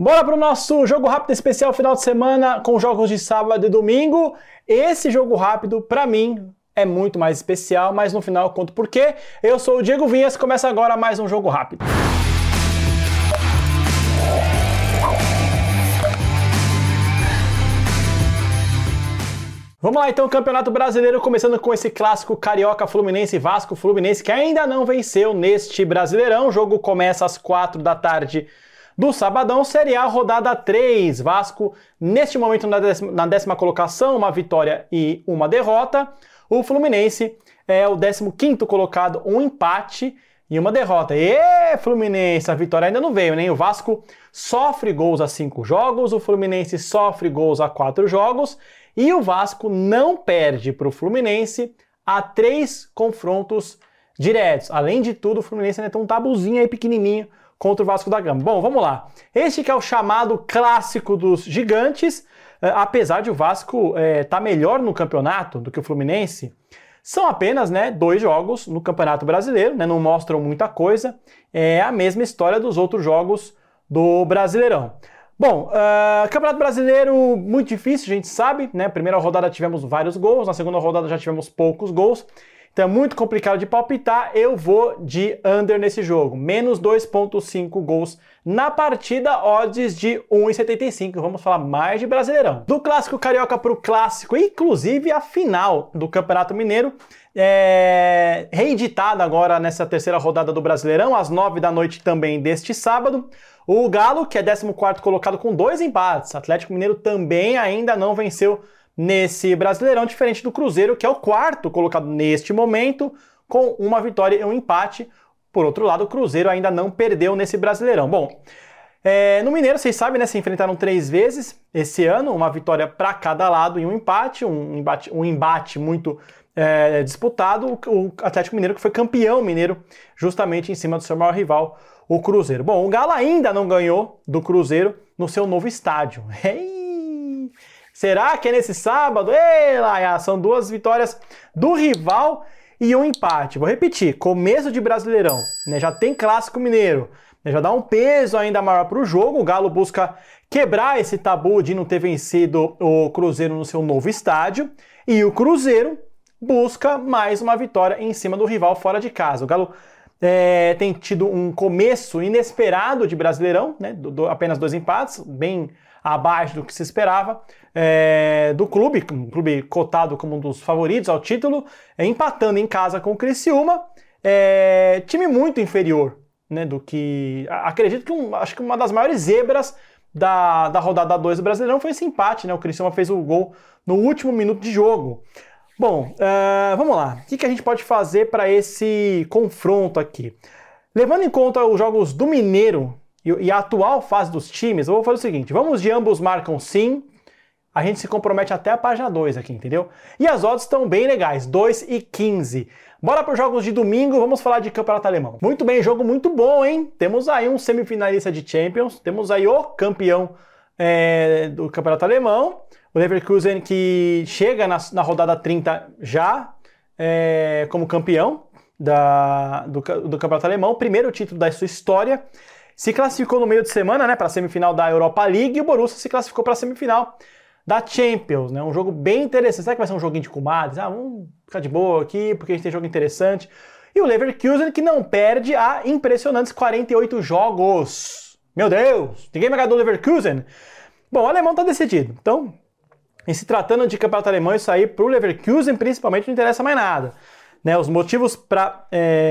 Bora pro nosso jogo rápido especial final de semana com jogos de sábado e domingo. Esse jogo rápido, pra mim, é muito mais especial, mas no final eu conto por quê. Eu sou o Diego Vinhas, começa agora mais um jogo rápido. Vamos lá então, Campeonato Brasileiro, começando com esse clássico Carioca Fluminense e Vasco Fluminense, que ainda não venceu neste Brasileirão. O jogo começa às 4 da tarde do sabadão, Série A, rodada 3. Vasco, neste momento, na décima colocação, uma vitória e uma derrota. O Fluminense é o 15º colocado, um empate e uma derrota. Fluminense, a vitória ainda não veio, né? O Vasco sofre gols a 5 jogos, o Fluminense sofre gols a 4 jogos e o Vasco não perde para o Fluminense a 3 confrontos diretos. Além de tudo, o Fluminense ainda tem um tabuzinho aí pequenininho contra o Vasco da Gama. Bom, vamos lá. Este que é o chamado clássico dos gigantes, apesar de o Vasco estar melhor no campeonato do que o Fluminense, são apenas 2 jogos no Campeonato Brasileiro, não mostram muita coisa. É a mesma história dos outros jogos do Brasileirão. Bom, Campeonato Brasileiro muito difícil, a gente sabe, né? Primeira rodada tivemos vários gols, na segunda rodada já tivemos poucos gols. Então é muito complicado de palpitar, eu vou de under nesse jogo. Menos 2.5 gols na partida, odds de 1,75. Vamos falar mais de Brasileirão. Do Clássico Carioca para o Clássico, inclusive a final do Campeonato Mineiro, reeditada agora nessa terceira rodada do Brasileirão, às 9 da noite também deste sábado. O Galo, que é 14º colocado com 2 empates. Atlético Mineiro também ainda não venceu nesse Brasileirão, diferente do Cruzeiro, que é o 4º colocado neste momento, com uma vitória e um empate. Por outro lado, o Cruzeiro ainda não perdeu nesse Brasileirão. Bom, no Mineiro, vocês sabem, se enfrentaram 3 vezes esse ano, uma vitória para cada lado e um embate muito disputado. O Atlético Mineiro, que foi campeão mineiro, justamente em cima do seu maior rival, o Cruzeiro. Bom, o Galo ainda não ganhou do Cruzeiro no seu novo estádio. Será que é nesse sábado? São 2 vitórias do rival e um empate. Vou repetir, começo de Brasileirão, já tem Clássico Mineiro, já dá um peso ainda maior para o jogo. O Galo busca quebrar esse tabu de não ter vencido o Cruzeiro no seu novo estádio e o Cruzeiro busca mais uma vitória em cima do rival fora de casa. O Galo tem tido um começo inesperado de Brasileirão, apenas 2 empates, bem abaixo do que se esperava do clube, um clube cotado como um dos favoritos ao título, empatando em casa com o Criciúma, time muito inferior, do que... Acredito que acho que uma das maiores zebras da rodada 2 do Brasileirão foi esse empate, o Criciúma fez o gol no último minuto de jogo. Bom, vamos lá. O que a gente pode fazer para esse confronto aqui? Levando em conta os jogos do Mineiro e a atual fase dos times, eu vou fazer o seguinte, vamos de ambos marcam sim, a gente se compromete até a página 2 aqui, entendeu? E as odds estão bem legais, 2,15. Bora para os jogos de domingo, vamos falar de Campeonato Alemão. Muito bem, jogo muito bom, hein? Temos aí um semifinalista de Champions, temos aí o campeão do Campeonato Alemão, o Leverkusen, que chega na rodada 30 já como campeão do Campeonato Alemão, primeiro título da sua história. Se classificou no meio de semana, para a semifinal da Europa League, e o Borussia se classificou para a semifinal da Champions, Um jogo bem interessante. Será que vai ser um joguinho de comadres? Vamos ficar de boa aqui, porque a gente tem jogo interessante. E o Leverkusen, que não perde há impressionantes 48 jogos. Meu Deus! Ninguém vai ganhar do Leverkusen? Bom, o alemão está decidido. Então, em se tratando de campeonato alemão, isso aí para o Leverkusen, principalmente, não interessa mais nada. Os motivos para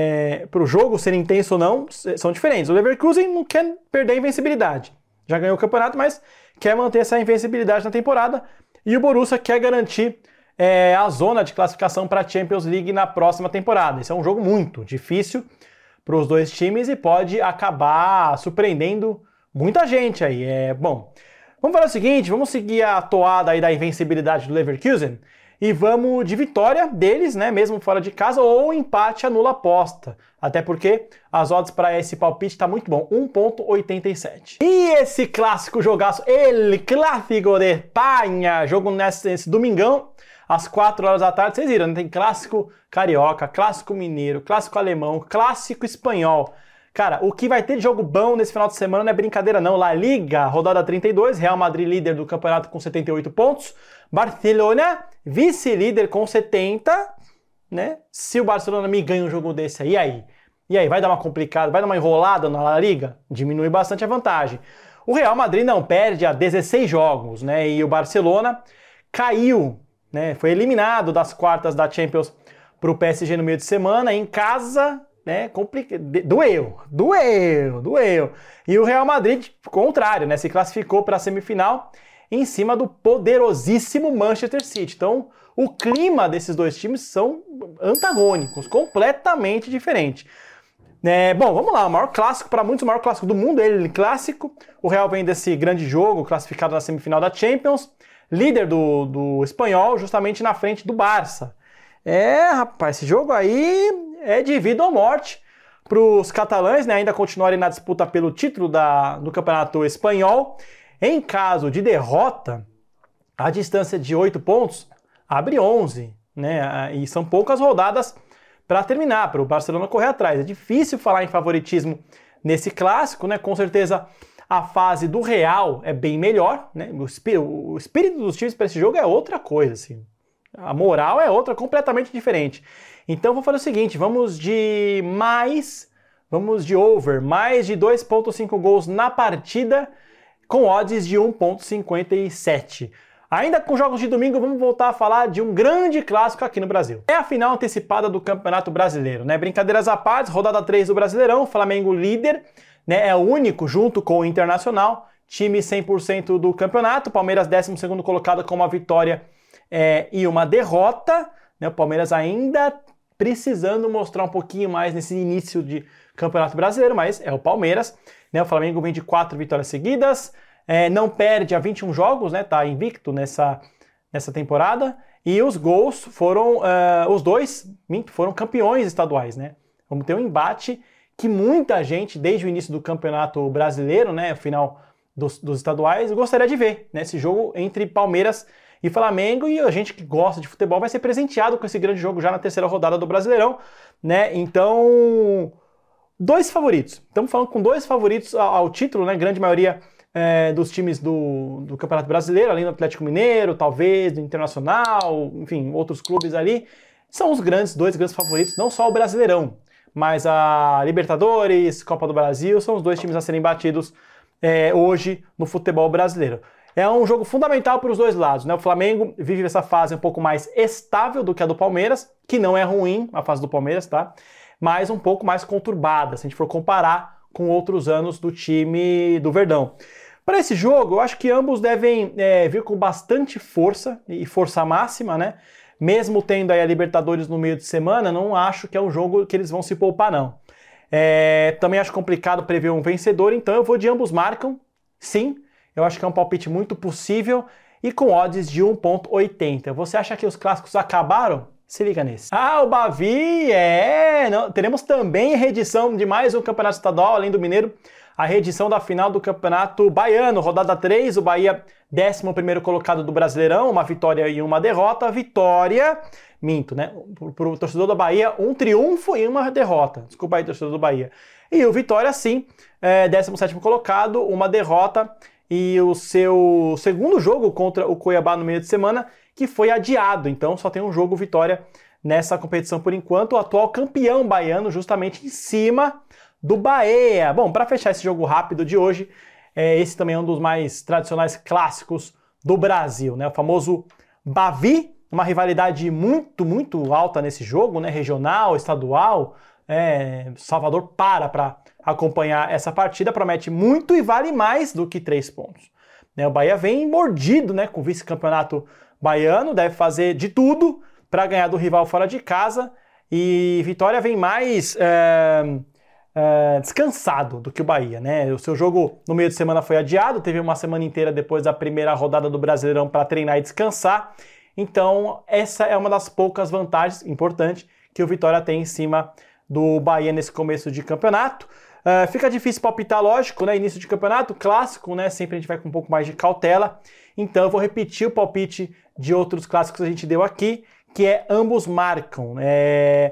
o jogo ser intenso ou não são diferentes. O Leverkusen não quer perder a invencibilidade. Já ganhou o campeonato, mas quer manter essa invencibilidade na temporada. E o Borussia quer garantir a zona de classificação para a Champions League na próxima temporada. Esse é um jogo muito difícil para os dois times e pode acabar surpreendendo muita gente aí. Bom, vamos fazer o seguinte, vamos seguir a toada aí da invencibilidade do Leverkusen e vamos de vitória deles, mesmo fora de casa, ou empate anula a aposta. Até porque as odds para esse palpite tá muito bom, 1,87. E esse clássico jogaço, El Clásico de Espanha, jogo nesse domingão, às 4 horas da tarde, vocês viram, tem clássico carioca, clássico mineiro, clássico alemão, clássico espanhol. Cara, o que vai ter de jogo bom nesse final de semana não é brincadeira não. La Liga, rodada 32, Real Madrid líder do campeonato com 78 pontos. Barcelona, vice-líder com 70, né? Se o Barcelona me ganha um jogo desse aí? E aí, vai dar uma complicada, vai dar uma enrolada na La Liga? Diminui bastante a vantagem. O Real Madrid não perde há 16 jogos, né? E o Barcelona caiu, né? Foi eliminado das quartas da Champions para o PSG no meio de semana, em casa, né? Doeu. E o Real Madrid, contrário, né? Se classificou para a semifinal em cima do poderosíssimo Manchester City. Então, o clima desses dois times são antagônicos, completamente diferentes. Bom, vamos lá, o maior clássico, para muitos o maior clássico do mundo, ele clássico. O Real vem desse grande jogo, classificado na semifinal da Champions, líder do espanhol, justamente na frente do Barça. Rapaz, esse jogo aí é de vida ou morte para os catalães, né, ainda continuarem na disputa pelo título do campeonato espanhol. Em caso de derrota, a distância de 8 pontos abre 11, né, e são poucas rodadas para terminar, para o Barcelona correr atrás. É difícil falar em favoritismo nesse clássico, né? Com certeza a fase do Real é bem melhor, né? O espírito dos times para esse jogo é outra coisa, assim. A moral é outra, completamente diferente. Então vou fazer o seguinte, vamos de over, mais de 2.5 gols na partida, com odds de 1.57. Ainda com jogos de domingo, vamos voltar a falar de um grande clássico aqui no Brasil. É a final antecipada do Campeonato Brasileiro, né? Brincadeiras à parte, rodada 3 do Brasileirão, Flamengo líder, né? É o único, junto com o Internacional, time 100% do campeonato. Palmeiras 12º colocado com uma vitória e uma derrota, né? O Palmeiras ainda precisando mostrar um pouquinho mais nesse início de Campeonato Brasileiro, mas é o Palmeiras, né? O Flamengo vem de 4 vitórias seguidas, não perde há 21 jogos, né? Tá invicto nessa temporada. E os gols foram, foram campeões estaduais, né? Vamos ter um embate que muita gente, desde o início do Campeonato Brasileiro, né? Final dos estaduais, gostaria de ver, né? Esse jogo entre Palmeiras e Flamengo, e a gente que gosta de futebol vai ser presenteado com esse grande jogo já na terceira rodada do Brasileirão, né? Então, dois favoritos. Estamos falando com dois favoritos ao título, né? Grande maioria dos times do Campeonato Brasileiro, além do Atlético Mineiro, talvez, do Internacional, enfim, outros clubes ali, são os dois grandes favoritos, não só o Brasileirão, mas a Libertadores, Copa do Brasil, são os dois times a serem batidos hoje no futebol brasileiro. É um jogo fundamental para os dois lados, né? O Flamengo vive essa fase um pouco mais estável do que a do Palmeiras, que não é ruim, a fase do Palmeiras, tá? Mas um pouco mais conturbada, se a gente for comparar com outros anos do time do Verdão. Para esse jogo, eu acho que ambos devem vir com bastante força e força máxima, né? Mesmo tendo aí a Libertadores no meio de semana, não acho que é um jogo que eles vão se poupar, não. Também acho complicado prever um vencedor, então eu vou de ambos marcam, sim. Eu acho que é um palpite muito possível e com odds de 1.80. Você acha que os clássicos acabaram? Se liga nesse. O Bavi, teremos também reedição de mais um campeonato estadual, além do Mineiro, a reedição da final do Campeonato Baiano, rodada 3, o Bahia 11º colocado do Brasileirão, uma vitória e uma derrota. Né? Para o torcedor do Bahia, um triunfo e uma derrota. Desculpa aí, torcedor do Bahia. E o Vitória, sim, 17º colocado, uma derrota e o seu segundo jogo contra o Cuiabá no meio de semana, que foi adiado. Então só tem um jogo Vitória nessa competição por enquanto, o atual campeão baiano justamente em cima do Bahia. Bom, para fechar esse jogo rápido de hoje, esse também é um dos mais tradicionais clássicos do Brasil, né? O famoso Bavi, uma rivalidade muito, muito alta nesse jogo, né? Regional, estadual. Salvador para acompanhar essa partida, promete muito e vale mais do que 3 pontos. O Bahia vem mordido, né, com o vice-campeonato baiano, deve fazer de tudo para ganhar do rival fora de casa, e Vitória vem mais descansado do que o Bahia, né? O seu jogo no meio de semana foi adiado, teve uma semana inteira depois da primeira rodada do Brasileirão para treinar e descansar, então essa é uma das poucas vantagens importantes que o Vitória tem em cima do Bahia nesse começo de campeonato. Fica difícil palpitar, lógico, né? Início de campeonato, clássico, né? Sempre a gente vai com um pouco mais de cautela. Então eu vou repetir o palpite de outros clássicos que a gente deu aqui, que é ambos marcam.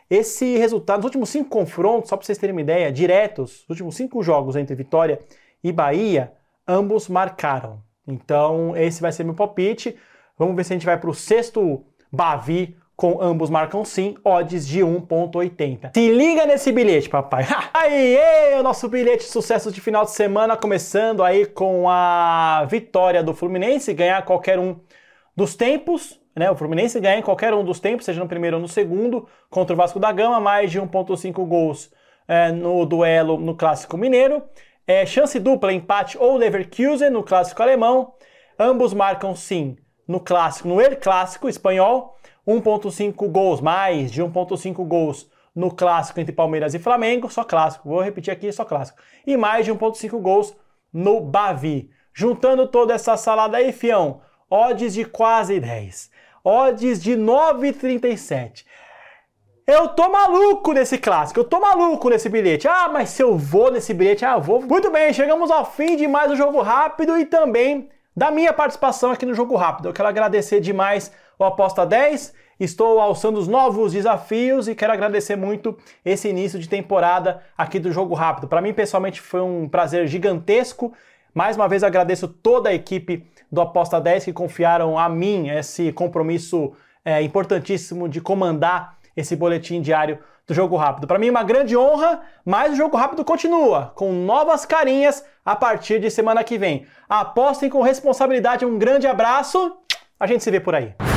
esse resultado, nos últimos 5 confrontos, só para vocês terem uma ideia, diretos, os últimos 5 jogos entre Vitória e Bahia, ambos marcaram. Então, esse vai ser meu palpite. Vamos ver se a gente vai para o sexto Bavi com ambos marcam sim, odds de 1,80. Se liga nesse bilhete, papai. Aí, o nosso bilhete de sucesso de final de semana, começando aí com a vitória do Fluminense, ganhar qualquer um dos tempos, né? O Fluminense ganha em qualquer um dos tempos, seja no primeiro ou no segundo, contra o Vasco da Gama, mais de 1,5 gols no duelo no Clássico Mineiro. Chance dupla, empate ou Leverkusen no Clássico Alemão. Ambos marcam sim no Clássico, no El Clássico espanhol. 1,5 gols, mais de 1,5 gols no Clássico entre Palmeiras e Flamengo, só Clássico, vou repetir aqui, só Clássico. E mais de 1,5 gols no Bavi. Juntando toda essa salada aí, fião, odds de quase 10. Odds de 9,37. Eu tô maluco nesse clássico, eu tô maluco nesse bilhete. Ah, mas se eu vou nesse bilhete, eu vou. Muito bem, chegamos ao fim de mais um Jogo Rápido e também da minha participação aqui no Jogo Rápido. Eu quero agradecer demais o Aposta 10, estou alçando os novos desafios e quero agradecer muito esse início de temporada aqui do Jogo Rápido. Para mim, pessoalmente, foi um prazer gigantesco. Mais uma vez, agradeço toda a equipe do Aposta 10 que confiaram a mim esse compromisso importantíssimo de comandar esse boletim diário do Jogo Rápido. Para mim, uma grande honra, mas o Jogo Rápido continua com novas carinhas a partir de semana que vem. Apostem com responsabilidade, um grande abraço, a gente se vê por aí.